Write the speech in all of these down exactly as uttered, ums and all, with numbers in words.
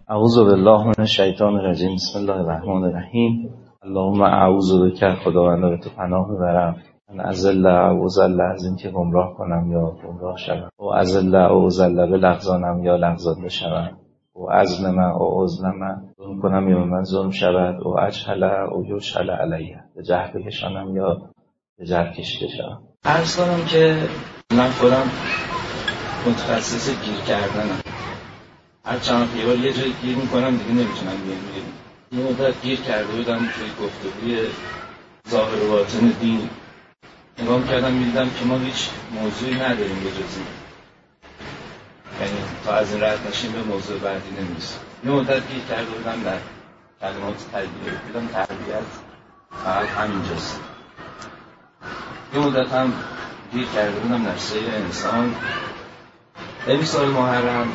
اعوذ بالله من الشیطان الرجیم. بسم الله الرحمن الرحیم. اللهم اعوذ بک، خداوند به تو پناه میبرم، من ازل و ذل، از این که گمراه کنم یا گمراه شوم، و ازل و ذل بلغزانم یا لغزانده شوم، و ازلم و ازلم ظلم کنم یا من ظلم شود، و اجهل و یجهل علیه، به جهل بکشانم یا به جهل کشیده شوم. عرض کنم که من خودم متخصص گیر کردنم. هر چند خیال یه جایی گیر میکنم دیگه نمیتونم بیرون. یه مدت گیر کرده بودم توی گفتگوی ظاهر و باطن دین. نگاه میکردم میدیدم که ما هیچ موضوعی نداریم به جز این. یعنی تا از این رد نشیم به موضوع بعدی نمیرسیم. یه مدت گیر کرده بودم در کلمات تربیت. دیدم تربیت فقط همینجاست. یه مدت هم گیر کرده بودم در سیر انسان. این سال محرم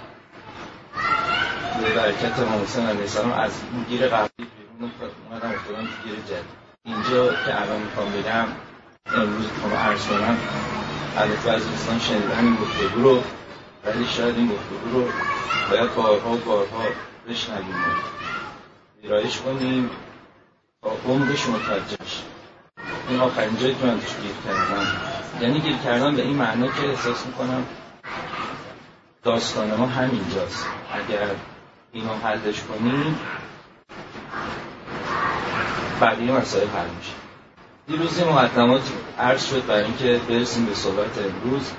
به برکت امام حسین علیه السلام از این گیر قبلی بیرون اومدم افتادم تو گیر جدید. اینجا که الان میخوام بگم، امروز میخوام عرض کنم، البته از دوستان شنیدن این گفتگو رو، ولی شاید این گفتگو رو باید بارها و بارها بشنویم، ویرایش کنیم تا عمقش متوجه بشیم. این آخرین جایی که من توش گیر کردم، یعنی گیر کردم به این معنا که احساس میکنم داستان ما همینجاست. اگر اینو حلش کنیم بقیه مسائل حل میشه. دیروز این مقدمات عرض شد برای اینکه برسیم به صحبت امروز.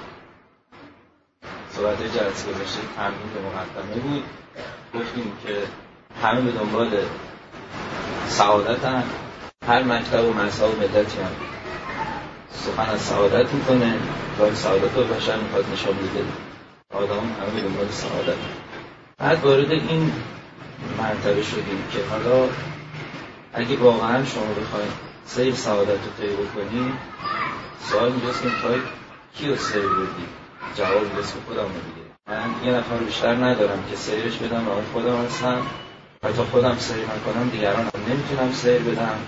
صحبت جلسه گذشته تمرین به مقدمه بود. گفتیم که همه به دنبال سعادتن. هر مکتب و مذهب و ملتی هم سخن از سعادت میکنه، راه سعادت رو بشر میخواد نشان بده. آدم همه به دنبال سعادت. بعد وارد این مرتبه شدیم که حالا اگه واقعا شما بخواید سیر سعادت رو طی بکنید، سوال اینجاست که میخواید کی رو سیر بدی؟ جواب اینجاست که خودم رو بگیرید. من یه نفر بیشتر ندارم که سیرش بدم و اون خودم هستم. حتی خودم سیر نکنم دیگران هم نمیتونم سیر بدم.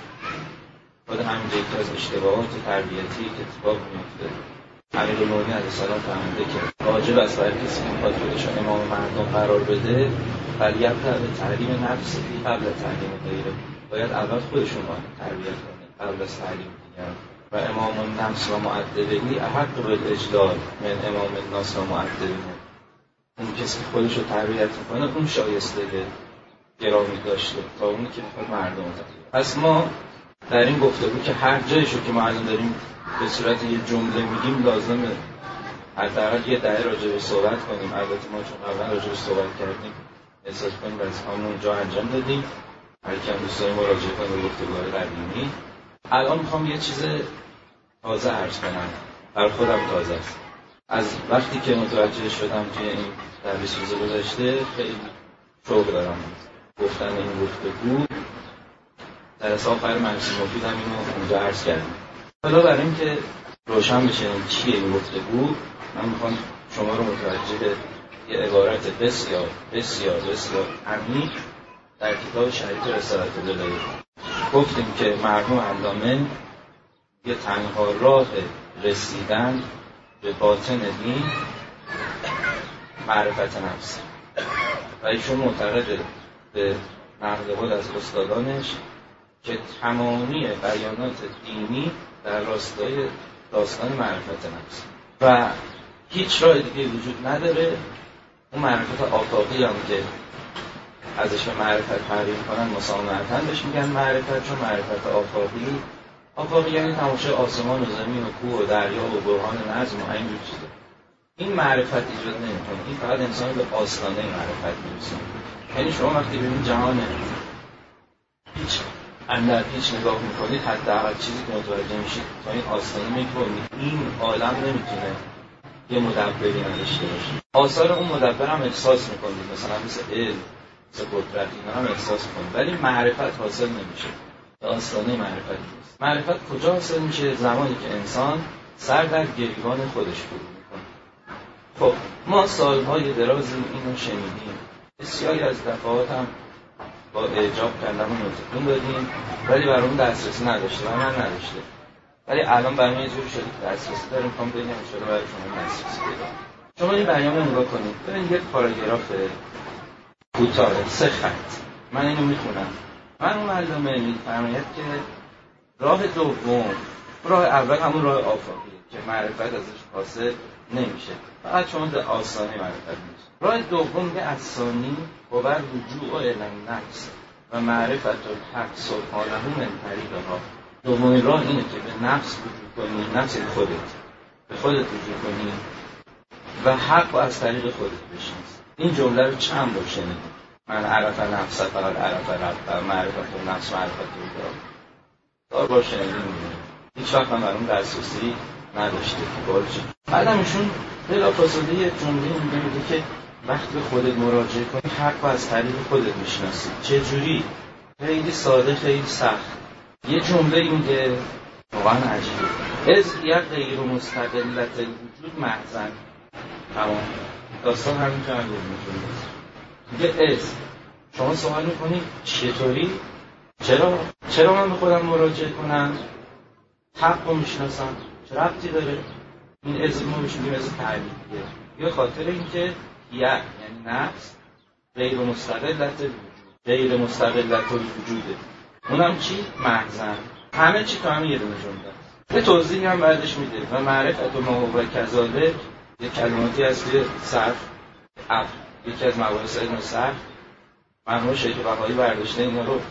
خود همینجا یکی از اشتباهات تربیتی که اتفاق میفته. امیرالمومنین علیه السلام فرموده که واجب است بر کسی که میخواد خودش رو امام مردم قرار بده، فلیبدأ به تعلیم نفسه قبل تعلیم غیره. باید اول خودش رو تربیت کنه قبل از تعلیم دیگران. و امام النفس و مؤدبه احق بالاجلال من امام الناس و مؤدبه. اون کسی که خودش رو تربیت میکنه اون شایسته گرامی داشته تا اونی که میخواد مردم رو تربیت. پس ما در این گفتگو که هر جایشو که ما الان داریم به صورت یه جمله میگیم، لازمه حداقل یه دقیقه راجع به صحبت کنیم. البته ما چون قبلا راجع به صحبت کردیم احساس کنیم وظیفه‌مون اونجا انجام دادیم. هر کی هم دوست داره مراجعه کنه به گفتگوهای قدیمی. الان میخوام یه چیز تازه عرض کنم. بر خودم تازه است. از وقتی که متوجه شدم توی این در بیست روز گذشته خیلی شوق دارم گفتن این گفتگو. در اصل آخر مجلس مفید هم اینو اونجا عرض کردم. حالا برای اینکه روشن بشه چیه این گفتگو، من میخوام شما رو متوجه به یه عبارت بسیار بسیار بسیار عمیق در کتاب شریف رسالت الهی. گفتیم که مرحوم علامه یه تنها راه رسیدن به باطن دین معرفت نفس و ایشون معتقد به نقل قول از استادانش که تمامی بیانات دینی در راستای داستان معرفت نفس و هیچ راه دیگه وجود نداره. اون معرفت آفاقی هم که ازش به معرفت تعریف کنن مسامحتاً بهش میگن معرفت، چون معرفت آفاقی آفاقی یعنی تماشای آسمان و زمین و کوه و دریا و برهان نظم و اینجور چیزا. این معرفت ایجاد نمیکنه. این فقط انسان به آستانه معرفت میرسونه. یعنی شما وقتی ببینید جهان هیچ اندر هیچ نگاه میکنید، حداقل چیزی که متوجه میشید تا این آستانه میکنید این عالم نمیتونه یه مدبری نداشته باشه. آثار اون مدبر هم احساس میکنید، مثلا مثل علم، مثل قدرت، اینا هم احساس میکنید، ولی معرفت حاصل نمیشه. آستانه معرفت نیست. معرفت کجا حاصل میشه؟ زمانی که انسان سر در گریبان خودش فرو میکنه. خب ما سالهای درازی اینو شنیدیم. بسیاری از دفعات هم با اعجاب کردم و نتیجه دادیم، ولی برامون دسترسی نداشته و من نداشته. ولی الان برای یه جوری شده که دسترسی داریم. میخوام بگم ان شاءالله برای شما دسترسی پیدا. شما این بیان رو نگاه کنید. ببین یک پاراگراف کوتاه، سه خط. من اینو میخونم. من اون علامه میفرماید که راه دوم، راه اول همون راه آفاقیه که معرفت ازش حاصل نمیشه، فقط شما به آسانی معرفت میشه. راه دوم میگه الثانی و بر رجوع الی النفس و معرفت الحق سبحانه من طریقها. دومین راه اینه که به نفس رجوع کنی، نفس خودت، به خودت رجوع کنی و حق رو از طریق خودت بشناسی. این جمله رو چند بار شنیدید؟ من عرف نفس فقط عرف رب، معرفت النفس معرفت الرب. دار بار شنیدیم. هیچ وقت هم برام دسترسی نداشته که بارچه. بعدم ایشون بلافاصله یه جمله میگه که وقتی به خودت مراجعه کنی حق رو از طریق خودت میشناسی. چجوری؟ خیلی ساده، خیلی سخت. یه جمله میگه واقعا عجیبه. از یک غیر مستقلت الوجود محضن. تمام. داستان همینجا هم میگه از شما سوال میکنی چطوری؟ چرا؟ چرا من به خودم مراجعه کنم؟ حق رو میشناسم. چه ربطی داره؟ این از ما بهش میگیم از تعلیقیه. یا خاطر اینکه یعنی نفس غیر مستقلت الوجود، غیر مستقلت الوجوده. اونم چی؟ محضن. همه چی تو همه یه دونه جمله. یه توضیحی هم بعدش میده و معرفت ما و کذالک یه کلماتی هست که صرف اف یکی از مباحث علم صرف مرحوم شیخ بهایی برداشته اینا رو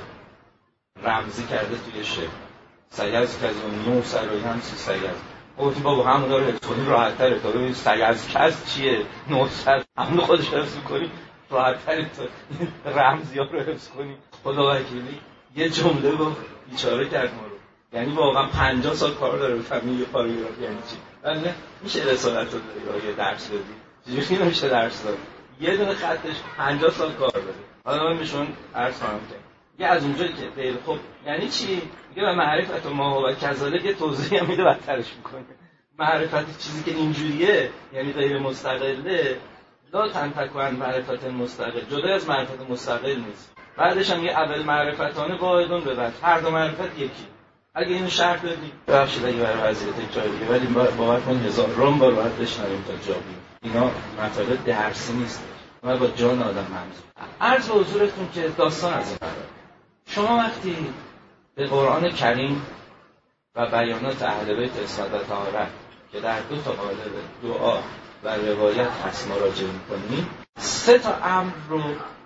رمزی کرده توی شعر. سیز کز اون نو سرایی هم سی سیز گفتیم بابا همون داره حفظ کنیم راحت تره تا ببینیم سیز کز چیه نو سر همون خودش حفظ کنیم راحت تره تا رمزی ها رو حفظ کنیم. خدا وکیلی یه جمله رو بیچاره کرد ما رو. یعنی واقعا پنجاه سال کار داره بفهمی یه پاراگراف یعنی چی. ولی میشه رسالت رو داری یه درس بدی. چجوری نمیشه درس داد؟ یه دونه خطش پنجاه سال کار داره. حالا من بهشون عرض کنم که یه از اونجایی که غیر خب یعنی چی؟ میگه و معرفت ما و کذالک یه توضیحی هم میده بدترش میکنه. معرفت چیزی که اینجوریه یعنی غیر مستقله لا تنتکن معرفت مستقل، جدا از معرفت مستقل نیست. بعدش هم یه اول معرفتانه واحدون به بعد هر دو معرفت یکی. اگه اینو شرح بدی ببخشید اگه برای وضعیت جای دیگه ولی باور کن هزاران بار باید بشنویم تا جا بیفتیم. اینا مطالب درسی نیست. ما با جان آدم منظور. عرض به حضورتون که داستان از این قرار. شما وقتی به قرآن کریم و بیانات اهل بیت عصمت و طهارت که در دو تا قالب دعا و روایت هست مراجعه می‌کنید، سه تا امر رو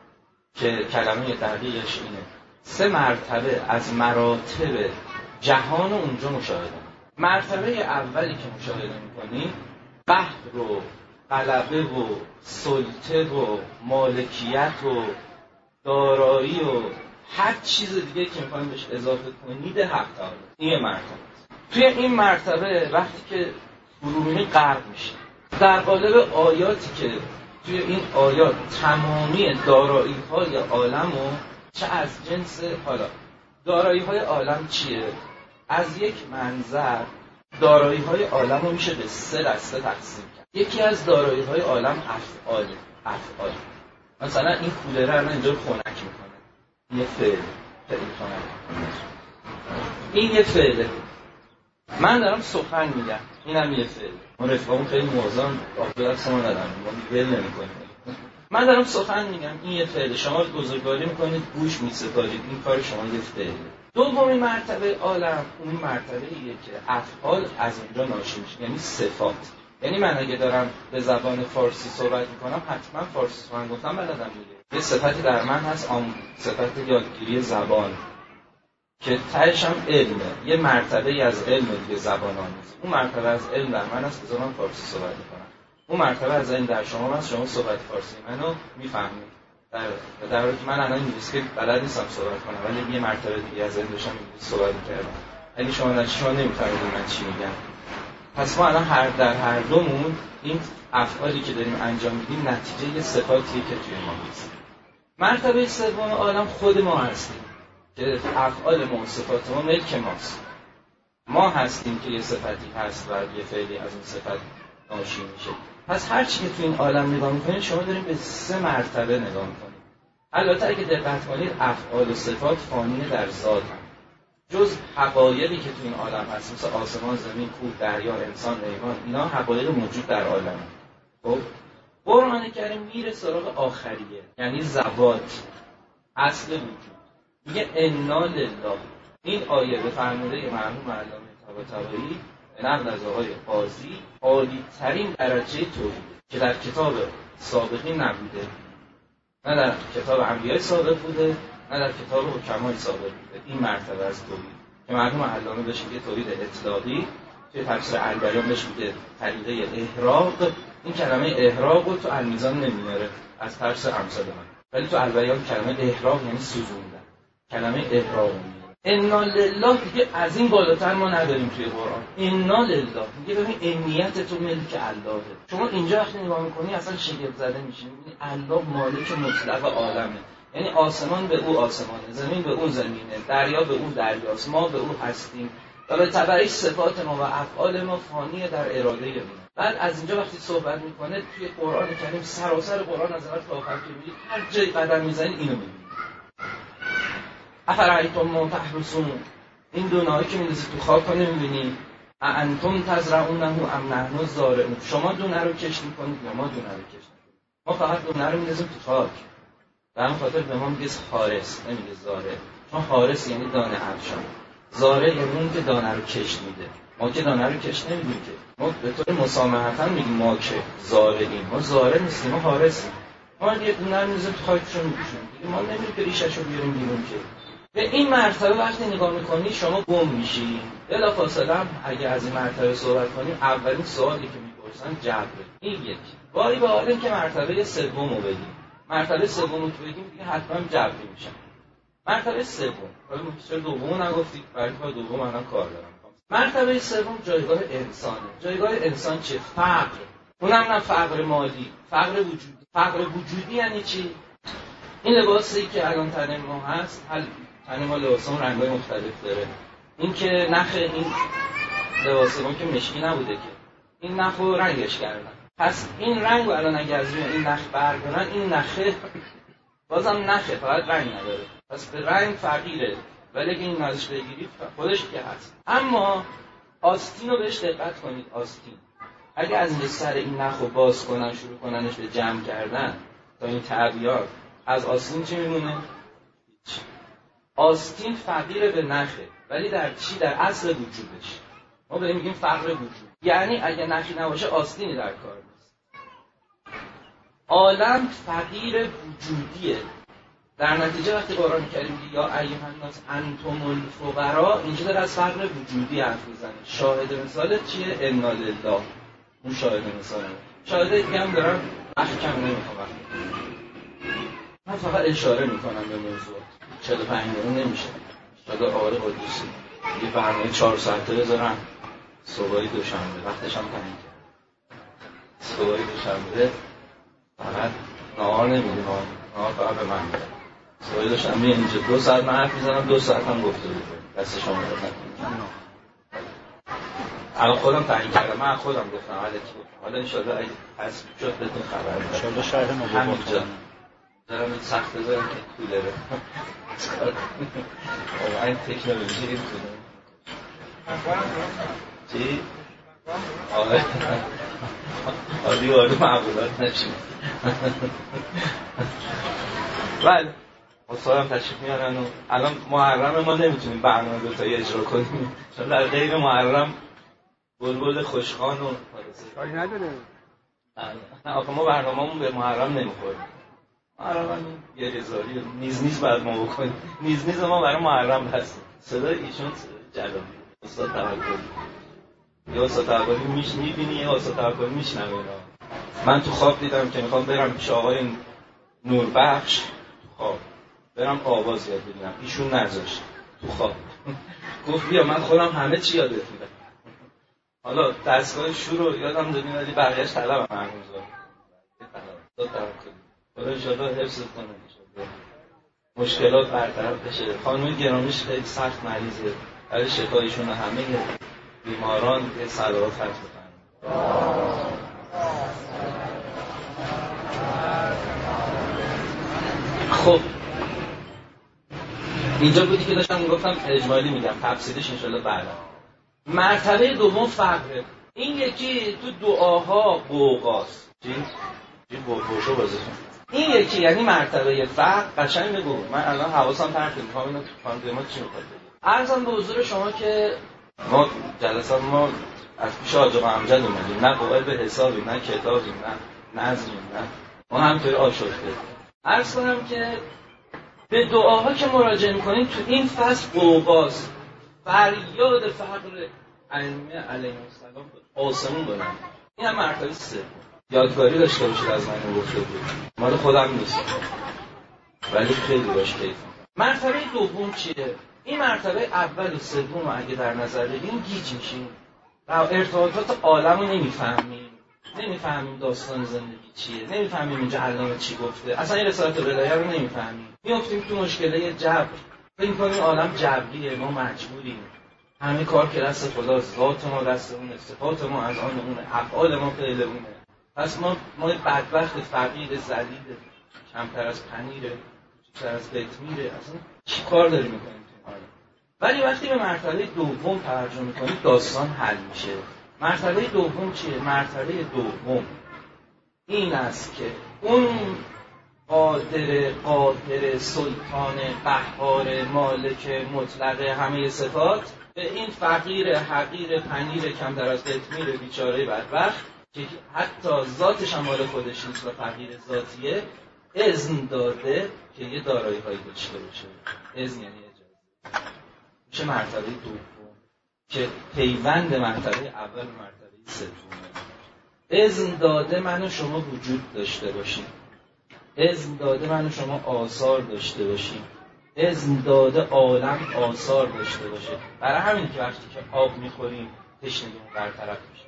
که کلمه دقیقش اینه، سه مرتبه از مراتب جهان اونجا مشاهده. مرتبه اولی که مشاهده می‌کنید قهر و غلبه و سلطه و مالکیت و دارایی و هر چیز دیگه که میخوایم بهش اضافه کنید حق تعالی. این مرتبه است. توی این مرتبه وقتی که فرو می‌رید غرق میشه. در قالب آیاتی که توی این آیات تمامی دارایی‌های عالم و چه از جنس حالا دارایی‌های عالم چیه؟ از یک منظر دارایی‌های عالم رو میشه به سه دسته تقسیم کرد. یکی از دارایی‌های عالم افعال افعال مثلا این کولر رو اینجا خنک میکنه، یه فعل فعل خنک. این یه فعله. من دارم سخن میگم، اینم یه فعله. ما رفقامون خیلی موازان آفیت شما ندارم، ما ول نمی‌کنیم. من دارم سخن میگم، این یه فعله. شما بزرگواری میکنید، گوش میسپارید، این کار شما یه فعله. دومین مرتبه عالم اون مرتبه ایه که افعال از اونجا ناشی میشه، یعنی صفات. یعنی من اگه دارم به زبان فارسی صحبت میکنم حتما فارسی سخن گفتم بلدم دیگه. یه صفتی در من هست، آم صفت یادگیری زبان که تهش هم علمه. یه مرتبه ای از علم دیگه زبان آموزی. اون مرتبه از علم در من هست که من فارسی صحبت میکنم. اون مرتبه از علم در شما هست، شما صحبت فارسی منو میفهمید. در در حالی که من الان انگلیسی بلد نیستم صحبت کنم ولی یه مرتبه دیگه از علم داشتم انگلیسی صحبت میکردم. اگه شما نه شما نمیفهمید من چی میگم. پس ما الان هر در هر دومون این افعالی که داریم انجام میدیم نتیجه صفاتیه که توی ما هست. مرتبه سوم عالم خود ما هستیم که افعال ما و صفات ما ملک ماست. ما هستیم که یه صفتی هست و یه فعلی از این صفت ناشی میشه. پس هر چی که توی این عالم نگاه میکنید شما داریم به سه مرتبه نگاه میکنید. البته اگه دقت کنید افعال و صفات فانی در ذات هم. جز حقایقی که توی این عالم هست مثل آسمان، زمین، کوه، دریا، انسان، حیوان، اینا حقایق موجود در عالم. خب قرآن کریم میره سراغ آخریه، یعنی زوات، اصل وجود. میگه انا لله. این آیه به فرموده مرحوم علامه طباطبایی به نقل از آقای قاضی عالی ترین درجه توحید که در کتاب سابقین نبوده، نه در کتاب انبیاء سابق بوده، نه در کتاب حکمای سابق بوده. این مرتبه از توحید که مرحوم علامه بهش میگه توحید اطلاقی، که تفسیر البیان بهش میگه طریقه احراق. این کلمه احراق رو تو المیزان نمیاره از ترس امثال من، ولی تو البیان کلمه احراق یعنی سوزوندن، کلمه احراق میاره. انا لله دیگه از این بالاتر ما نداریم توی قرآن. انا لله میگه ببین امنیت تو ملک اللهه. شما اینجا وقتی نگاه میکنی اصلا شگفت زده میشی، میبینی الله مالک مطلق عالمه، یعنی آسمان به او آسمانه، زمین به او زمینه، دریا به او دریاست، ما به او هستیم و به تبعش صفات ما و افعال ما فانیه در اراده ما. بعد از اینجا وقتی صحبت میکنه توی قرآن کریم، سراسر قرآن از اول تا آخر که میبینید هر جای قدم میزنید اینو میبینید. افرایتم ما تحرثون، این دونهایی که میندازید تو خاک ها نمیبینید؟ اانتم تزرعونه ام نحن الزارعون، شما دونه رو کشت میکنید یا ما دونه رو کشت میکنید؟ ما فقط دونه رو میندازیم تو خاک. در همین خاطر به ما میگه خارس، نمیگه زارع، چون خارس یعنی دانه افشان، زارع یعنی اون که دانه رو کشت میده. ما که دانه رو کشت نمیدیم که، ما به طور مسامحتا میگیم ما که زارعیم، ما زارع نیستیم، ما خارسیم. ما یه دونه رو میذاریم تو خاکشون میکشیم دیگه، ما نمیریم که ریشه‌شو بیاریم بیرون که. به این مرتبه وقتی نگاه میکنی شما گم میشی. بلافاصله اگه از این مرتبه صحبت کنیم، اولین سوالی که میپرسن جبره. این یک باری به حال این که مرتبه سوم رو بگیم، مرتبه سوم رو بگیم دیگه حتما جبری میشن. مرتبه سوم، حالا چرا دوم نگفتید؟ برای که دوم الان کار دارم. مرتبه سوم جایگاه انسانه. جایگاه انسان چه؟ فقر. اونم نه فقر مالی، فقر وجودی. فقر وجودی یعنی چی؟ این لباسی که الان تن ما هست، تن ما لباس هم رنگ‌های مختلف داره. این که نخ این لباس ما که مشکی نبوده که، این نخ رو رنگش کردن. پس این رنگ رو الان اگر از این نخ بردارن، این نخه بازم نخه، فقط رنگ نداره. پس به رنگ فقیره، ولی اگه این ازش بگیرید خودش که هست. اما آستین رو بهش دقت کنید. آستین اگه از این سر این نخ رو باز کنن، شروع کننش به جمع کردن تا این تعبیات، از آستین چی میمونه؟ هیچ. آستین فقیر به نخه، ولی در چی؟ در اصل وجودش. ما بهش میگیم فقر وجود. یعنی اگه نخی نباشه آستینی در کار نیست. عالم فقیر وجودیه. در نتیجه وقتی قرآن کریم میگه یا ایها الناس انتم الفقراء، اینجا داره از فقر وجودی حرف میزنه. شاهد مثالت چیه؟ انا لله. اون شاهد مثاله. شاهد دیگه هم دارم احکام نمیخوام. من فقط اشاره میکنم به موضوع. چهل و پنج دقیقه نمیشه. شاید آقای قدوسی یه برنامه چهار ساعته بذارم صبحی دوشنبه، وقتش هم تموم کرد. صبحی دوشنبه فقط نهار نمیدیم، نهار فقط به من میدم. صبحی دوشنبه اینجا دو ساعت من حرف میزنم، دو ساعت هم گفته بود. دست شما رو نکنم. الان خودم تعیین کردم، من خودم گفتم حالا کی گفتم. حالا انشالله اگه حسب شد بهتون خبر بدم. انشالله شهر ما همینجا دارم این سخت بذارم که کولره. این تکنولوژی این کولره. چی؟ آره آره وارد معبولات نشیم. بله اصلا تشریف میارن و الان محرم ما نمیتونیم برنامه دوتایی اجرا کنیم، چون در غیر محرم بلبل خوشخوان و کاری نداره. نه آخه ما برنامه‌مون به محرم نمیخوره. محرم یه رضایی نیز نیز بعد ما بکنیم. نیز نیز ما برای محرم هست. صدای ایشون جلالی استاد توکلی. یا استاد توکلی میش میبینی یا استاد توکلی میشنوه. من تو خواب دیدم که میخوام برم پیش آقای نوربخش تو خواب برم آواز یاد بگیرم، ایشون نذاشت تو خواب. گفت بیا من خودم همه چی یادت میدم. حالا دستگاه شور رو یادم دادیم ولی بقیه‌اش طلبم هنوز. یه طلب داد توکلی. حالا انشاءالله حفظ کنه انشاءالله. مشکلات برطرف بشه. خانم گرامیش خیلی سخت مریضه. برای شفایشون همه بیماران یه صلوات خرج بکنن. خب اینجا بودی که داشتم میگفتم اجمالی میگم، تفصیلش انشاءالله بعدا. مرتبه دوم فقره. این یکی تو دعاها قوقاست. چی؟ این بوشو بازی کن. این یکی یعنی مرتبه فقر. قشنگ بگو من الان حواسم پرت می‌کنم اینا تو خانم ما چی می‌خواد بگه. عرضم به حضور شما که ما جلسه ما از پیش آقا امجد اومدیم، نه قائل به حسابی، نه کتابی، نه نظمی، نه ما همینطوری آشفته. عرض کنم که به دعاها که مراجعه می‌کنیم تو این فصل قوقاست، فریاد فقر ائمه علیهم السلام آسمون بلند. این هم مرتبه سه. یادگاری داشته باشید از من گفته بود، مال خودم نیست ولی خیلی باش کیف می‌کنم. مرتبه دوم چیه؟ این مرتبه اول و سوم رو اگه در نظر بگیریم گیج میشیم. ارتباطات عالم رو نمیفهمیم، نمیفهمیم داستان زندگی چیه، نمیفهمیم اینجا علامه چی گفته، اصلا این رسالت ولایه رو نمیفهمیم. میافتیم تو مشکله جبر، فکر می‌کنیم عالم جبریه، ما مجبوریم، همه کار که دست خداست، ذات ما دست اونه، صفات ما از آن اونه، افعال ما فعل اونه. پس ما ما بدبخت فقیر ذلیل کمتر از پنیره، بیشتر از قطمیره، اصلا چی کار داریم می‌کنیم تو عالم؟ ولی وقتی به مرتبه دوم توجه می‌کنید داستان حل میشه. مرتبه دوم چیه؟ مرتبه دوم این است که اون قادر قاهر سلطان قهار مالک مطلق همه صفات به این فقیر حقیر پنیر کم در از قطمیر بیچاره بدبخت که حتی ذاتش هم مال خودش نیست و فقیر ذاتیه اذن داده که یه دارایی هایی داشته باشه. اذن یعنی اجازه. میشه مرتبه دوم که پیوند مرتبه اول و مرتبه سومه. اذن داده من و شما وجود داشته باشیم، اذن داده من و شما آثار داشته باشیم، اذن داده عالم آثار داشته باشه. برای همین که وقتی که آب میخوریم تشنگیمون برطرف میشه.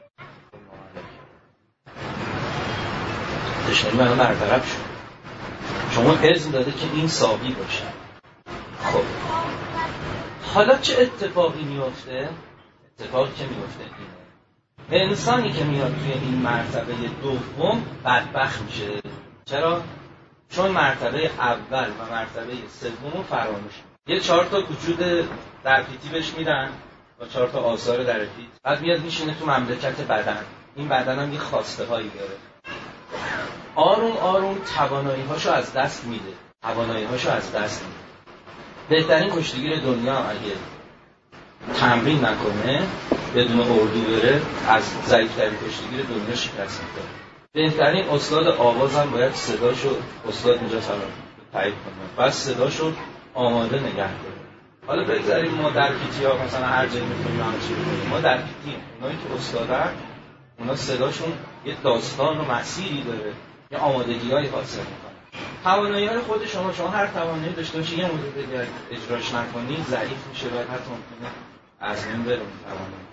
تشنگی من برطرف شد. شما اذن داده که این ساقی باشه. خب حالا چه اتفاقی میفته؟ اتفاقی که میفته اینه، انسانی که میاد توی این مرتبه دوم بدبخت میشه. چرا؟ چون مرتبه اول و مرتبه سوم فراموش. یه چهار تا وجود در پیتی بهش میدن با چهار تا آثار در پیت، بعد میاد میشینه تو مملکت بدن. این بدن هم یه خواسته هایی داره، آروم آروم توانایی هاشو از دست میده، توانایی هاشو از دست میده. بهترین کشتیگیر دنیا اگه تمرین نکنه بدون اردو بره از ضعیف‌ترین کشتیگیر دنیا شکست می‌خوره. بهترین استاد آوازم باید صداشو استاد اینجا سلام تایید کنه، بس صداشو آماده نگه داره. حالا بگذاریم ما در پیتی‌ها مثلا هر جایی می‌تونیم همه چی بکنیم، ما در پیتیم اونایی که استادن اونا صداشون یه داستان و مسیری داره، یه آمادگی‌هایی حاصل می‌کنه. توانایی‌های خود شما شما هر توانایی داشته باشی یه مدت دیگه اجراش نکنی ضعیف میشه و حتی ممکنه از این برون توانایی.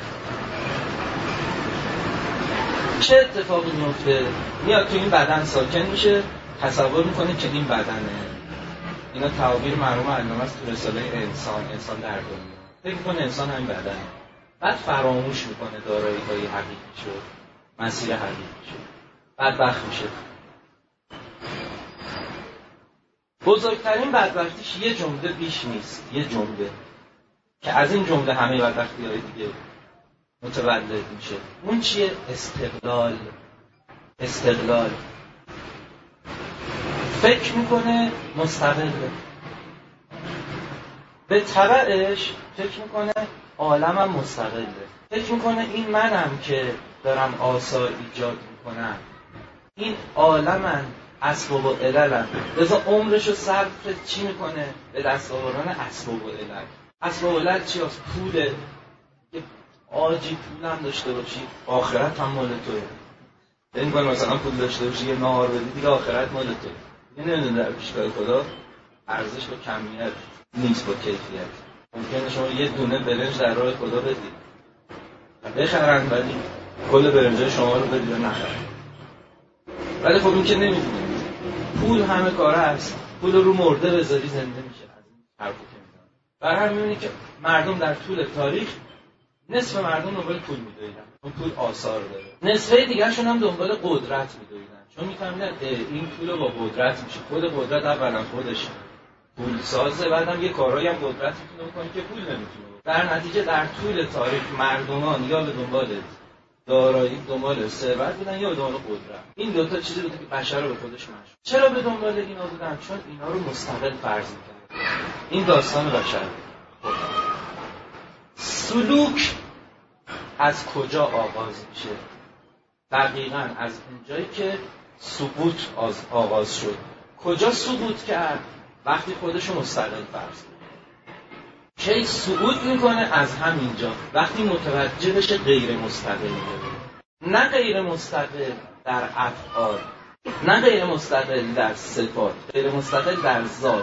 چه اتفاقی میفته؟ میاد تو این بدن ساکن میشه، تصور میکنه که این بدنه. اینا تعابیر مرحوم علامه است تو رساله انسان، انسان در دنیا. فکر میکنه انسان همین بدنه. بعد فراموش میکنه دارایی‌های حقیقی شد، مسیر حقیقی شد. بدبخت میشه. بزرگترین بدبختیش یه جمله بیش نیست، یه جمله که از این جمله همه بدبختی‌های دیگه متولد میشه. اون چیه؟ استقلال. استقلال. فکر میکنه مستقله، به تبعش فکر میکنه عالمم مستقله، فکر میکنه این منم که دارم آثار ایجاد میکنم، این عالمم اسباب و عللم. لذا عمرشو صرف چی میکنه؟ به دست آوردن اسباب و علل. اسباب و علل چی هست؟ پوله. آجی پولم داشته باشی آخرت هم مال توه. این کنه مثلا پول داشته باشی یه نهار بدی دیگه آخرت مال توه. این نمیدونه در پیشگاه خدا ارزش با کمیت نیست با کیفیت. ممکنه شما یه دونه برنج در راه خدا بدید بخرن ولی کل برنجای شما رو بدید و نخرن. ولی خب این که نمیدونه پول همه کاره هست، پول رو مرده بذاری زنده میشه. از این حرفو که میزنن برای همین میبینی که مردم در طول تاریخ نصف مردم دنبال پول میدویدن، اون پول آثار داره. نصفه دیگرشون هم دنبال قدرت میدویدن، چون میفهمیدن این پول با قدرت میشه. خود قدرت اولا خودش پول سازه، بعدم یه کارهایی هم قدرت میتونه بکنه که پول نمیتونه. در نتیجه در طول تاریخ مردمان یا به دنبال دارایی دنبال ثروت بودن یا دنبال قدرت. این دو تا چیزی بود که بشر رو به خودش مشغول. چرا به دنبال اینا بودن؟ چون اینا رو مستقل فرض می‌کردن. این داستان بشر. سلوک از کجا آغاز میشه؟ دقیقاً از اونجایی که سقوط آغاز شد. کجا سقوط کرد؟ وقتی خودش رو مستقل فرض کرد. کی سقوط میکنه؟ از همینجا، وقتی متوجه بشه غیر مستقل میشه. نه غیر مستقل در افعال، نه غیر مستقل در صفات، غیر مستقل در ذات.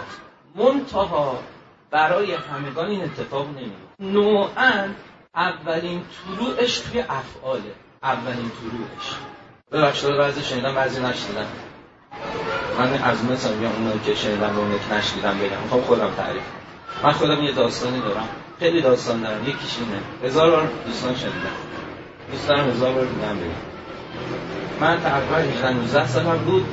منتها برای همگان این اتفاق نمیفته. نوعاً اولین طلوعش توی افعاله. اولین طلوعش ببخشید بعضی شنیدم بعضی نشنیدم. من از مثلا میگم اونایی که شنیدم رو اونایی که نشنیدم بگم. میخوام خودم تعریف کنم. من خودم یه داستانی دارم. خیلی داستان دارم. یکیش اینه. هزار بار دوستان شنیدم. دوست دارم هزار بار دیدم بگم. من تقریبا هجده نوزده سالم بود.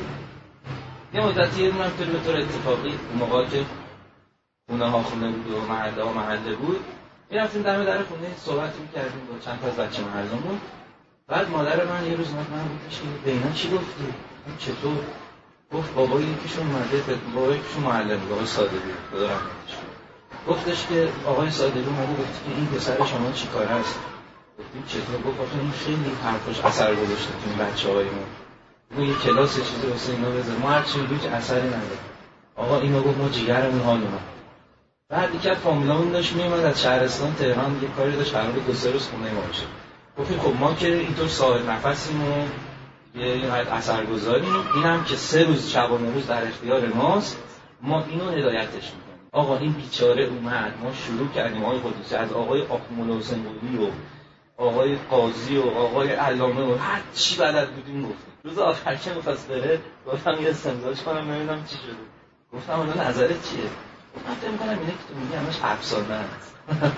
یه مدتی یه دونم به طور اتفاقی اون موقع که خونه ها خونه بود و محله ها محله بود، میرفتیم دم در خونه صحبت می‌کردیم با چند تا از بچه محلمون. بعد مادر من یه روز اومد من گفتش که به اینا چی گفتی؟ این چطور؟ گفت بابای یکیشون اومده، بابای یکیشون معلم بود، آقای صادقی، خدا رحمتش کنه. گفتش که آقای صادقی اومده گفت که این پسر شما چیکار است؟ گفتیم چطور؟ گفت آخه این خیلی حرفش اثر گذاشته تو این بچه‌های ما. ما یه کلاس چیزی واسه اینا بذار، ما هر چی میگیم هیچ اثری نداره. آقا اینو گفت ما جیگرمون حال اومد. بعد یک فامیلامون داشت میومد از شهرستان تهران، یه کاری داشت قرار بود دو سه روز خونه ما باشه. گفتیم خب ما که اینطور صاحب نفسیم و یه حد اثرگذاریم، اینم که سه روز شبانه روز در اختیار ماست، ما اینو هدایتش میکنیم. آقا این بیچاره اومد، ما شروع کردیم آقای قدوسی از آقای آخوند حسین قلی و آقای قاضی و آقای علامه و هر چی بلد بودیم گفتیم. روز آخر که می‌خواست بره گفتم یه استمزاج کنم ببینم چی شده. گفتم حالا نظرت چیه؟ من فکر می‌کنم اینه که تو میگی همش افسانه است.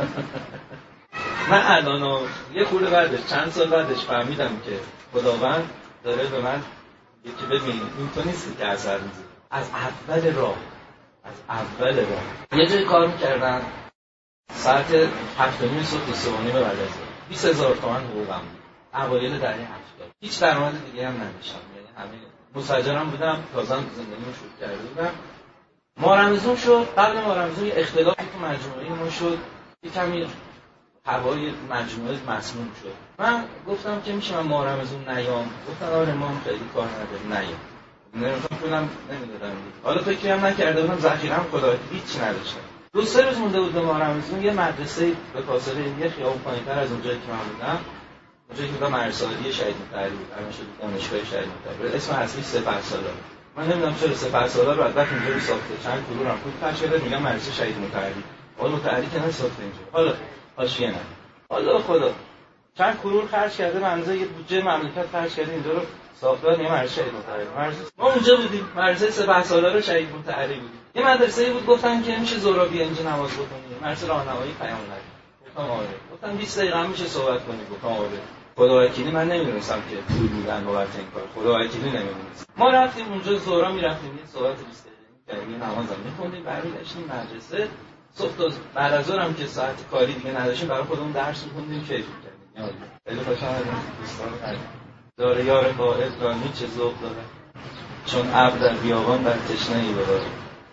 من الان یه خورده بعدش چند سال بعدش فهمیدم که خداوند داره به من یکی ببین این تو نیستی که اثر می‌ذاری. از اول راه از اول راه یه جای کار می‌کردم ساعت هفت و نیم صبح تا سه و نیم بعد از ظهر بیست هزار تومان حقوقم بود. اوایل دهه هفتاد هیچ درآمد دیگه هم نداشتم، یعنی همین مسجلم بودم، تازه زندگیمو شروع کرده بودم. ماه رمضان شد. قبل ماه رمضان یه اختلافی تو مجموعه ما شد، یه کمی هوای مجموعه مسموم شد. من گفتم که میشه من ماه رمضان نیام. گفتن آره ما هم خیلی کار نداریم نیام. نمی‌تونم پولم نمیدادم. حالا فکری هم نکرده بودم، ذخیره‌ام خدا هیچ نداشتم. دو سه روز مونده بود به ماه رمضان، یه مدرسه به فاصله یه خیابون پایین‌تر از اونجایی که من بودم، اونجایی که بودم مدرسه عالی شهید مطهری بود، الان شده دانشگاه شهید مطهری. اسم اصلی سپهسالار. من نمیدونم چرا سپهسالار رو از وقت اینجوری ساخته. چند کلور هم پول خرج کرده، میگم مدرسه شهید مطهری. حالا مطهری که نساخته اینجا. حالا حاشیه نه. حالا خدا چند کلور خرج کرده، به اندازه یه بودجه مملکت خرج کرده اینجا رو ساختن یه مدرسه شهید مطهری. ما اونجا بودیم، مدرسه سپهسالار شهید مطهری بود. یه مدرسه‌ای بود گفتن که میشه زورابی اینجا نماز بخونی. مدرسه راهنمایی پیام الله. گفتم آره. گفتم بیست دقیقه هم میشه صحبت کنی. گفتم آره. خدا وکیلی من نمیدونستم که پول میدن بابت این کار. خدا وکیلی نمیدونستم. ما رفتیم اونجا زورا میرفتیم یه صحبت بیست دقیقه‌ای کردیم، نماز هم می‌خوندیم، برمیگشتیم مدرسه. صبح تا بعد از ظهر هم که ساعت کاری دیگه نداشتیم برای خودمون درس می‌خوندیم، کیف می‌کردیم. خیلی خوشحال شدم دوستان هستم. داره یار قائد رانی چه ذوق داره. چون ابر در بیابان بر تشنه‌ای بباره.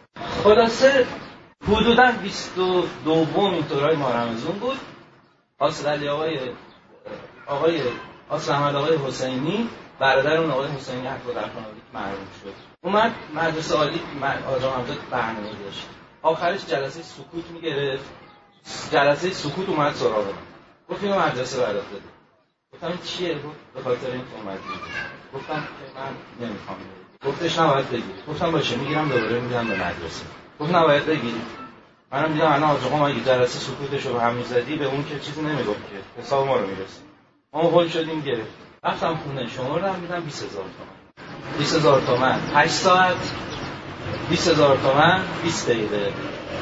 خلاصه حدوداً بیست و دوم اینطورای ماه رمضان بود. حاصل علی آقای آقای حاصل احمد آقای حسینی، برادر اون آقای حسینی حق در خانواده مرحوم شد. اومد مدرسه عالی آقا همزاد برنامه داشت. آخرش جلسه سکوت میگرفت. جلسه سکوت اومد سراغ من. گفت اینو مدرسه برات بده. گفتم چیه؟ گفت به خاطر این که اومدی. گفتم که من نمیخوام. گفتش نباید بگیری. گفتم باشه میگیرم دوباره میدم به مدرسه. گفت نباید بگیری. منم دیدم الان آقا ما اگه جلسه سکوتش رو هم میزدی به اون که چیزی نمیگفت که حساب ما رو میرسید. ما هول شدیم گرفت. رفتم خونه شمردم میدم بیست هزار تومان. بیست هزار تومان هشت ساعت بیست هزار تومان بیست دقیقه.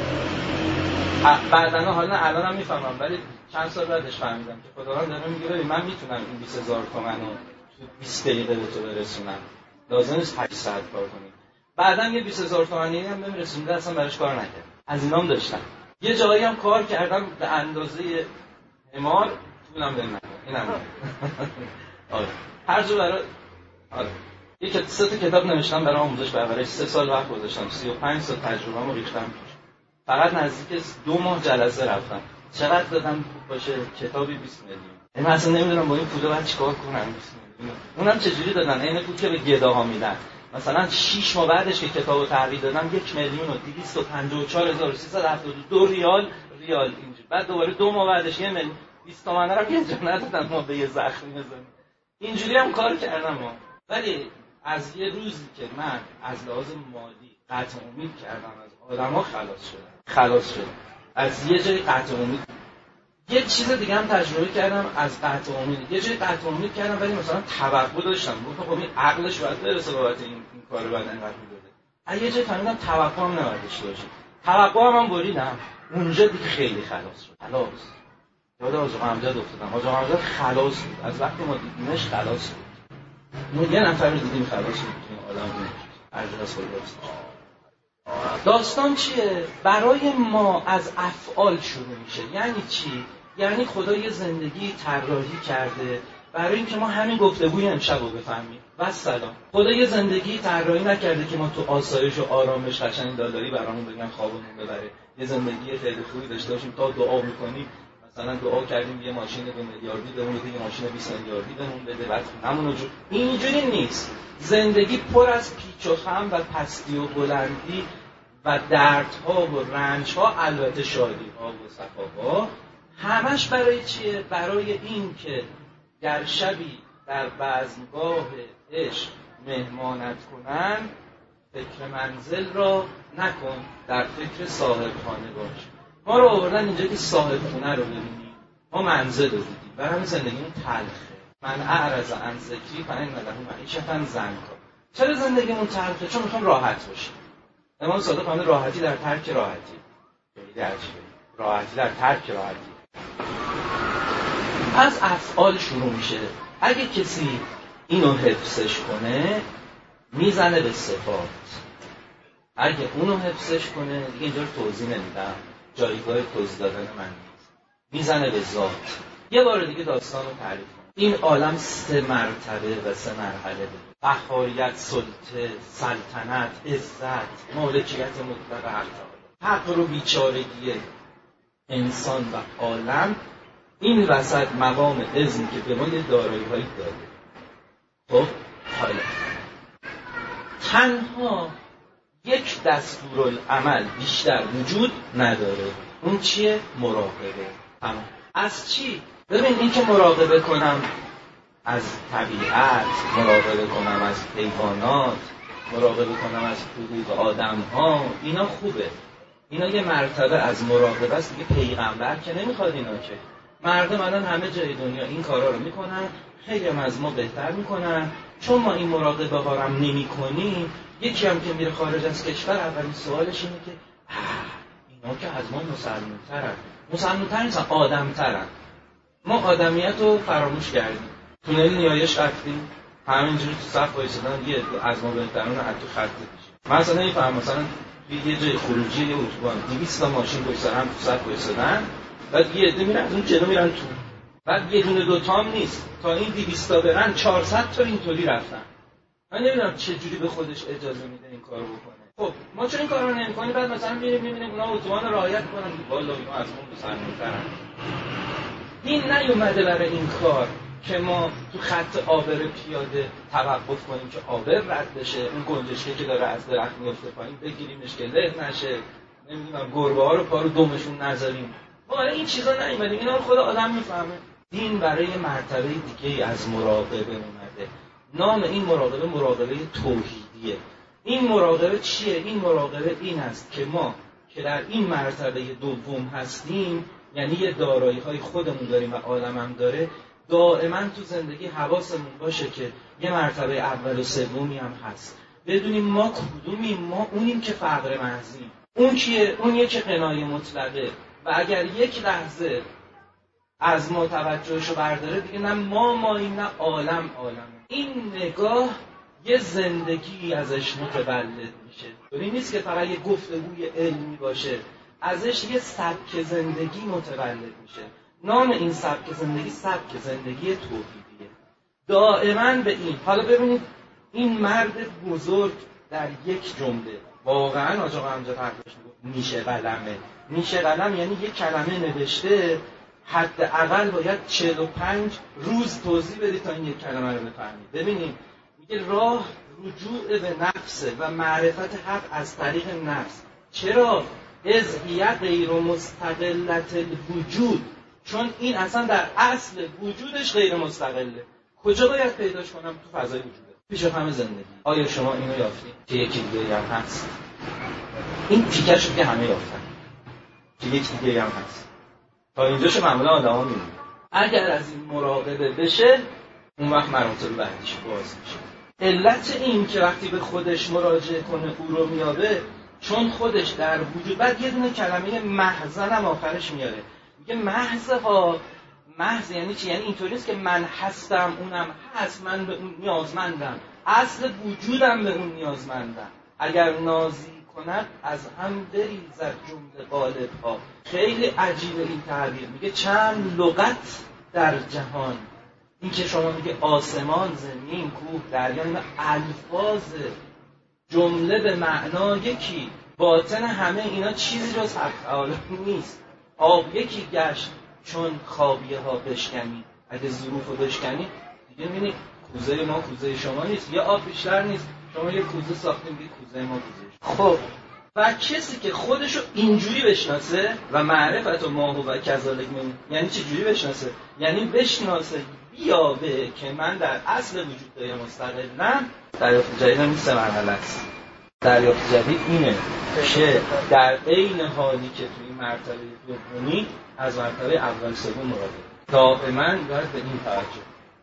بعداً حالا الانم میفهمم ولی چند سال بعدش فهمیدم که خداوند داره میگه ببین من میتونم این بیست هزار تومان رو بیست دقیقه به تو برسونم. لازم نیست هشت ساعت کار کنی. بعداً یه بیست هزار تومانی هم بهم رسونده اصلا براش کار نکردم. از اینام داشتم. یه جایی هم کار کردم به اندازه حمار پولم بهم نداد. اینم آره هر جو برای آره یک سه تا کتاب نوشتم برای آموزش پرورش، سه سال وقت گذاشتم، سی و پنج سال تجربه‌مو ریختم توش. فقط نزدیک دو ماه جلسه رفتم. چقدر دادم باشه کتابی بیست میلیون. من اصلا نمیدونم با این پولا بعد چیکار کنم. اونم چجوری دادن؟ این پول که به گداها میدن. مثلا شش ماه بعدش که کتابو تحویل دادم یک میلیون و دویست و پنجاه و چهار هزار و سیصد و هفتاد و دو ریال ریال اینجوری. بعد دوباره دو ماه بعدش یه میلیون بیست تومن رو یه جا ندادن ما به یه زخمی بزنیم. اینجوری هم کار کردم ما. ولی از یه روزی که من از لحاظ مالی قطع امید کردم از آدما خلاص شدم. خلاص شدم. از یه جای قطع امید. یه چیز دیگه هم تجربه کردم از قطع امید. یه جای قطع امید کردم ولی مثلا توقع داشتم. گفتم خب این عقلش باید برسه بابت این این کارو بعد اینقدر می‌داده. از یه جای فهمیدم توقع هم نباید داشته باشم. توقع هم, هم بریدم. اونجا دیگه خیلی خلاص شد. خلاص. یاد آقا امجد افتادم. آقا امجد خلاص بود. از وقتی ما دیدیمش خلاص بود. ما یه نفر رو دیدیم خلاص بود. این آدم بود. ارجو از خود داستان چیه؟ برای ما از افعال شروع میشه. یعنی چی؟ یعنی خدا یه زندگی طراحی کرده برای اینکه ما همین گفتگوی امشب رو بفهمیم. و سلام. خدا یه زندگی طراحی نکرده که ما تو آسایش و آرامش قشنگ دلاری برامون بگن خوابمون ببره. یه زندگی خیلی خوبی داشته باشیم تا دعا میکنیم. مثلا دعا کردیم یه ماشین دو میلیاردی بهمون بده، یه ماشین بیست میلیاردی بهمون بده، بعد همون جو اینجوری نیست. زندگی پر از پیچ و خم و پستی و بلندی و دردها و رنجها، البته شادی‌ها و صفاها، همش برای چیه؟ برای این که در شبی در بزمگاه عشق مهمانت کنن، فکر منزل را نکن، در فکر صاحب خانه باش. ما رو آوردن اینجا که صاحب خونه رو ببینیم، ما منزل رو دیدیم، برای همین زندگیمون تلخه. من اعرض عن ذکری فإن له معیشة ضنکا. چرا زندگیمون تلخه؟ چون میخوام راحت باشیم. امام صادق فرمود راحتی در ترک راحتی. خیلی عجیبه. راحتی در ترک راحتی. از افعال شروع میشه. اگه کسی اینو حفظش کنه میزنه به صفات. اگه اونو حفظش کنه دیگه اینجا رو توضیح نمیدم. جایگاه توضیح دادن من نیست. میزنه به ذات. یه بار دیگه داستان رو تعریف کنم. این عالم سه مرتبه و سه مرحله داره. قهاریت، سلطه، سلطنت، عزت، مالکیت مطلق حق تعالی. حق و بیچارگی انسان و عالم، این وسط مقام اذن که به ما یه دارایی‌هایی داده. خب حالا تنها یک دستورالعمل بیشتر وجود نداره. اون چیه؟ مراقبه. تمام. از چی؟ ببین این که مراقبه کنم از طبیعت، مراقبه کنم از حیوانات، مراقبه کنم از حقوق آدم‌ها، اینا خوبه. اینا یه مرتبه از مراقبه است. دیگه پیغمبر که نمیخواد اینا، که مردم الان همه جای دنیا این کارا رو میکنن، خیلی هم از ما بهتر میکنن. چون ما این مراقبه ها رو نمی‌کنیم، یکی هم که میره خارج از کشور اولین سوالش اینه که اینا که از ما مسلمان‌ترن. مسلمان‌تر نیستن، آدم‌ترن. ما آدمیت رو فراموش کردیم. تونل نیایش رفتیم، همینجوری تو صف وایسادن، یه از ما بهترون رو تو خط میشه. مثلا نمی‌فهم، مثلا یه جای خروجی یه اتوبان دویست تا ماشین پشت سر هم تو صف وایسادن، بعد یه عده میرن از اون جلو میرن تو، بعد یه دونه دوتا هم نیست، تا این دویست تا برن چهارصد تا اینطوری رفتن. من نمیدونم چه جوری به خودش اجازه میده این کارو بکنه. خب ما چون این کارو نمی‌کنیم، بعد مثلا میریم می‌بینیم اونا اتوبان رو رعایت کنن، والا اینا از ما مسلمان‌ترن. این نیومده برای این کار که ما تو خط آبر پیاده توقف کنیم که آبر رد بشه، اون گنجشکی که داره از درخت میفته پایین بگیریمش که له نشه، نمیدونم گربه ها رو پارو دومشون نذاریم. ما برای این چیزا نیومدیم. اینا رو خود آدم میفهمه. دین برای مرتبه دیگه از مراقبه اومده. نام این مراقبه مراقبه توحیدیه. این مراقبه چیه؟ این مراقبه این است که ما که در این مرتبه دوم هستیم، یعنی یه دارایی‌های خودمون داریم و عالمم داره، دائما تو زندگی حواسمون باشه که یه مرتبه اول و سومی هم هست. بدونیم ما کدومیم. ما اونیم که فقر محضیم. اون کیه؟ اونیه که غنای مطلقه. و اگر یک لحظه از ما توجهشو برداره، دیگه نه ما ماییم نه عالم عالمه. این نگاه یه زندگی ازش متولد میشه. طوری نیست که فقط یه گفتگوی علمی باشه، ازش یه سبک زندگی متولد میشه. نام این سبک زندگی سبک زندگی توحیدیه. دائما به این. حالا ببینید این مرد بزرگ در یک جمله واقعا آقا امجد حرفش میگه نیشه قلمه. نیشه قلم یعنی یک کلمه نوشته حداقل باید چهل و پنج روز توضیح بدید تا این یک کلمه رو بفهمید. ببینید میگه راه رجوع به نفسه و معرفت حق از طریق نفس. چرا؟ از هی غیر مستقلت الوجود، چون این اصلا در اصل وجودش غیر مستقله. کجا باید پیداش کنم؟ تو فضای وجوده، پیش همه زندگی. آیا شما اینو یافتید که یکی دیگه هم هست؟ این تیکه شد که همه یافتن که یکی دیگه هم هست. تا اینجاشو معمولا آدما می‌بینن. اگر از این مراقبه بشه اون وقت مراتب بعدیش باز میشه. علت این که وقتی به خودش مراجعه کنه او رو میابه، چون خودش در وجود. بعد یه دونه کلمه محضن هم آخرش میاره، میگه محض ها. محض یعنی چی؟ یعنی اینطوری نیست که من هستم اونم هست، من به اون نیازمندم، اصل وجودم به اون نیازمندم. اگر نازی کند از هم بریزد جمله قالب ها. خیلی عجیبه این تعبیر. میگه چند لغت در جهان. این که شما میگه آسمان، زمین، کوه، دریا، اینا الفاظ جمله به معنا یکی. باطن همه اینا چیزی جز حق تعالی نیست. آب یکی گشت چون خابیه ها بشکنی. اگه ظروف رو بشکنی دیگه میبینی کوزه ما کوزه شما نیست، یه آب بیشتر نیست. شما یه کوزه ساختیم که کوزه ما کوزه شما. خب و کسی که خودشو اینجوری بشناسه و معرفت و ماهو و کذالک من، یعنی چه جوری بشناسه؟ یعنی بشناسه بیابه که من در اصل وجود دارم مستقلم. دریافت جدید هم سه مرحله است. دریافت جدید اینه که در عین حالی که توی مرتبه دومی از مرتبه اول سوم مراجعه دائما باید به این توجه.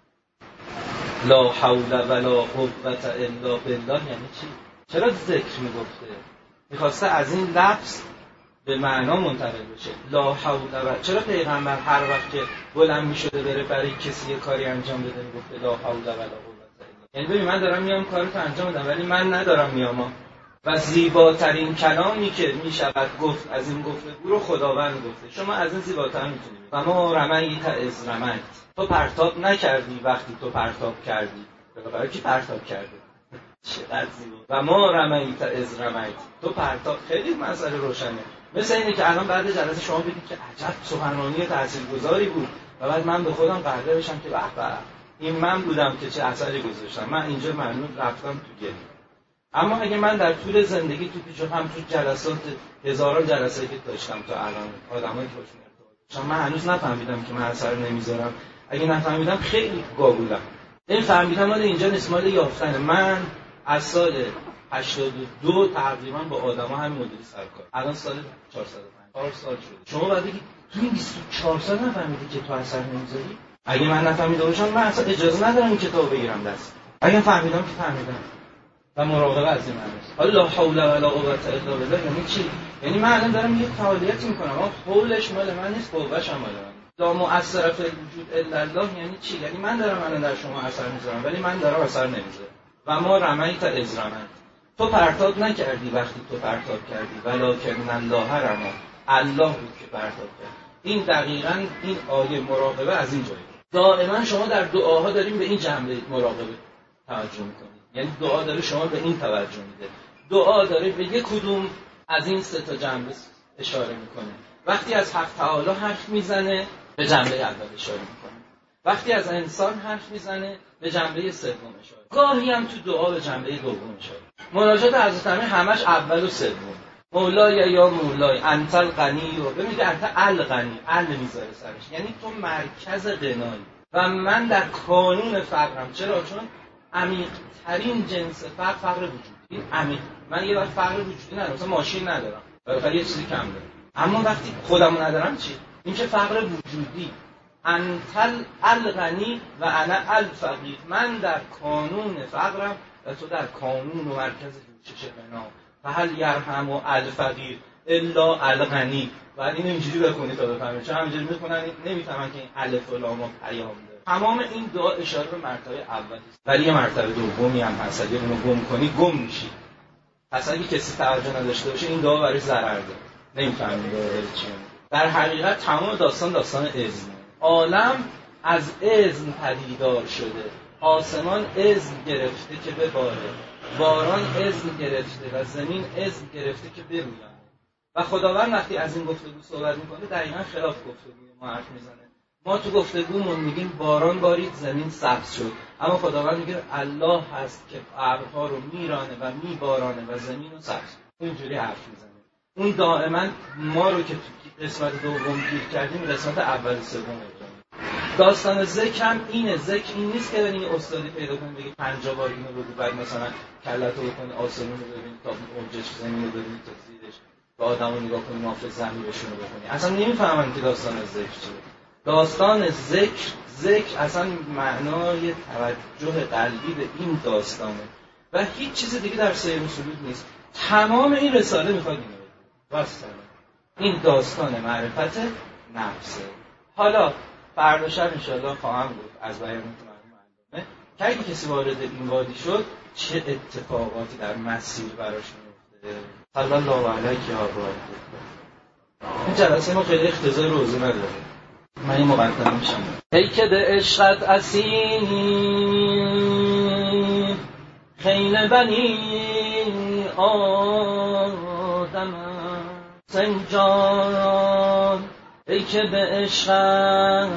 لا حول ولا قوة الا بالله یعنی چی؟ چرا ذکر میگفته؟ میخواسته از این لفظ به معنا منتقل بشه. لا حول و چرا پیغمبر هر وقت که بلند میشده بره برای کسی یه کاری انجام بده میگفته لا حول ولا قوة الا. یعنی ببین من دارم میام کارتو انجام بدم ولی من ندارم میام. و زیباترین کلامی که میشود گفت از این گفتگو رو خداوند گفته. شما از این زیباتر میتونید. و ما رمیت از رمیت. تو پرتاب نکردی وقتی تو پرتاب کردی. برای کی پرتاب کرده؟ چقدر زیبا. و ما رمیت از رمیت. تو پرتاب. خیلی مسئله روشنه. مثل اینه که الان بعد جلسه شما بگید که عجب سخنرانی تاثیرگذاری بود و بعد من به خودم قرده بشم که به به این من بودم که چه اثری گذاشتم. من اینجا ممنون رفتم تو گلی. اما اگه من در طول زندگی تو پیش هم تو جلسات هزاران جلسه که داشتم تا الان آدمایی که باشون ارتباط داشتم من هنوز نفهمیدم که من اثر نمیذارم. اگه نفهمیدم خیلی گاگولم. این فهمیدم مال اینجا نیست، مال یافتن. من از سال هشتاد و دو تقریبا با آدما همین مدلی سرکار. الان سال چهارصد و پنج سال شده. شما بعد بگید تو این بیست و چهار سال نفهمیدی که تو اثر نمیذاری؟ اگه من نفهمیده باشم من اصلا اجازه ندارم این کتابو بگیرم دست. اگه فهمیدم که فهمیدم. و مراقبه از این معنی. حالا لا حول ولا قوة الا بالله یعنی چی؟ یعنی من الان دارم یه فعالیتی میکنم اما حولش مال من نیست، قوه‌ش هم مال من. لا مؤثر فی الوجود الا الله یعنی چی؟ یعنی من دارم الان در شما اثر میذارم ولی من دارم اثر نمیذارم. و ما رمیت از رمیت. تو پرتاب نکردی وقتی تو پرتاب کردی ولکن الله رمی. الله بود که پرتاب کرد. این دقیقاً این آیه مراقبه از این جایی. دائما شما در دعاها داریم به این جنبه مراقبه توجه میکنید. یعنی دعا داره شما به این توجه میده. دعا داره به یک کدوم از این سه تا جنبه اشاره میکنه. وقتی از حق تعالی حرف میزنه به جنبه اول اشاره میکنه. وقتی از انسان حرف میزنه به جنبه سوم اشاره. گاهی هم تو دعا به جنبه دوم اشاره. مناجات حضرت امیر همش اول و سوم. مولای یا مولای انت الغنی و ببینید انت الغنی ال میذاره سرش. یعنی تو مرکز غنایی و من در کانون فقرم. چرا؟ چون عمیق ترین جنس فقر فقر وجودی. این عمیق. من یه وقت فقر وجودی ندارم، مثلا ماشین ندارم، فقط یه چیزی کم دارم. اما وقتی خودمو ندارم چی؟ این که فقر وجودی. انت الغنی و انا الفقیر. من در کانون فقرم و تو در کانون و مرکز جوشش غنا. فهل یرحم و الفقیر الا الغنی. بعد این اینجوری بخونی تا بفهمید. چون همینجوری میخونن نمیفهمن که این الف و لام و پیام داره. تمام این دعا اشاره به مرتبه اولی است. ولی یه مرتبه دومی هم هست. اگه اونو گم کنی گم میشی. پس اگه کسی توجه نداشته باشه این دعا برای ضرر داره. نمیفهمی داره چیه. در حقیقت تمام داستان داستان اذن. عالم از اذن پدیدار شده. آسمان اذن گرفته که بباره، باران اذن گرفته و زمین اذن گرفته که برویانه. و خداوند وقتی از این گفتگو صحبت میکنه دقیقا خلاف گفتگوی ما حرف میزنه. ما تو گفتگومون میگیم باران بارید زمین سبز شد، اما خداوند میگه الله هست که ابرها رو میرانه و میبارانه و زمین رو سبز. اینجوری حرف میزنه. اون دائما ما رو که تو قسمت دوم گیر کردیم قسمت اول سوم میکنیم. داستان ذکر هم اینه. ذکر این نیست که ببینی استادی پیدا کنی بگی پنجاه بار اینو بگو بعد مثلا کلتو بکنی آسمون رو ببینی تا اونجاش زمین رو ببینی تا زیرش به آدمو نگاه کنی نافذ زمیرشون رو بکنی. اصلا نمیفهمن که داستان ذکر چیه. داستان ذکر ذکر اصلا معنای توجه قلبی به این داستانه و هیچ چیز دیگه در سیر و سلوک نیست. تمام این رساله میخواد اینو بگه. واسه این داستان معرفت نفسه. حالا فردا شب انشاءالله خواهم گفت از بیان مرحوم علامه که اگه کسی وارد این وادی شد چه اتفاقاتی در مسیر براش میفته. صلی الله علیک یا ابوالفضل. این جلسه ما خیلی اختزای روزی نداره. من این مقدمه میشم. ای که به عشقت اسیر خیل بنی آدم سنجان، ای که به عشقت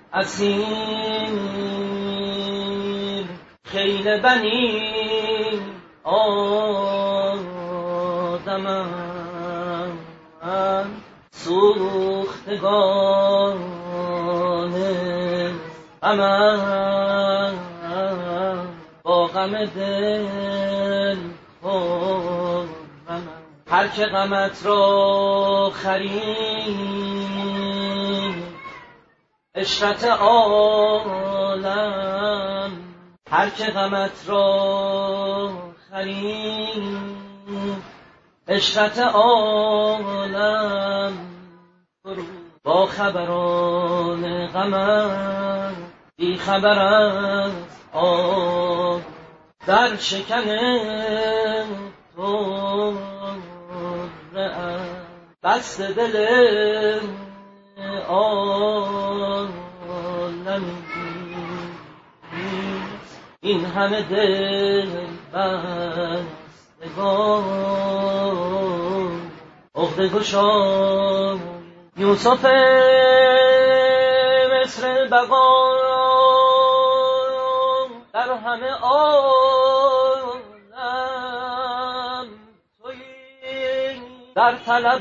اسیر خیل بنی آدم سوختگان غم با غم دل خورم. هر که غمت را خرید عشرت عالم، هر که غمت را خرید عشرت عالم، با خبران غمت بی خبر از آب در شکن تو بست دل عالمی، این همه دل بستگان عقده گشای یوسف مصر بقا در همه عالم تویی، در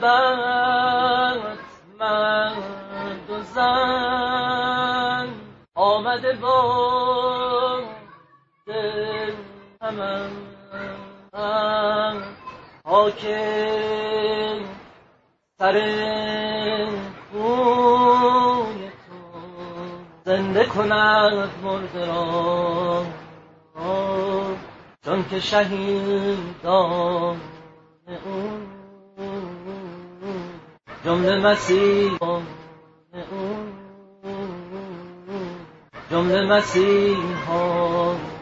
طلبت مرد و زن آمده با دل همه حاکم سر کوی تو زنده کند مرده را، چون که شهیدان اون جمله مسیحان اون جمله مسیحان